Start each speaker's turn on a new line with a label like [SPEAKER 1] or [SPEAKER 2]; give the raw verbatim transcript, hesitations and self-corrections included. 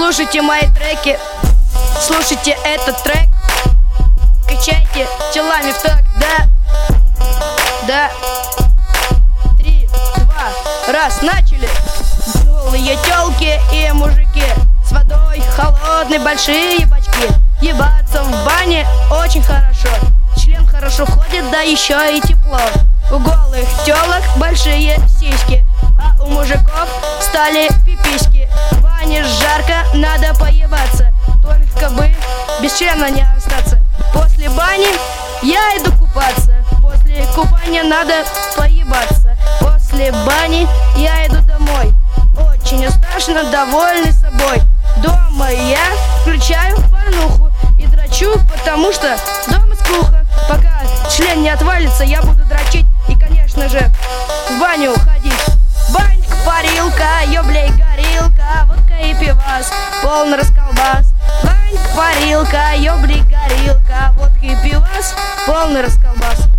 [SPEAKER 1] Слушайте мои треки, слушайте этот трек, качайте телами в такт, да, да. Три, два, раз, начали. Голые тёлки и мужики с водой холодной, большие бачки. Ебаться в бане очень хорошо, член хорошо входит, да еще и тепло. У голых тёлок большие сиськи, а у мужиков стали пиписьки. В бане жарко, надо поебаться, только бы без члена не остаться. После бани я иду купаться, после купания надо поебаться. После бани я иду домой, очень уставший, довольный собой. Дома я включаю порнуху и дрочу, потому что дома скука. Пока член не отвалится, я буду дрочить и, конечно же, в баню ходить. Банька, парилка, ёблей, горилка, водка и пивас, полный расколбас. Банька, парилка, ёблей, горилка, водка и пивас, полный расколбас.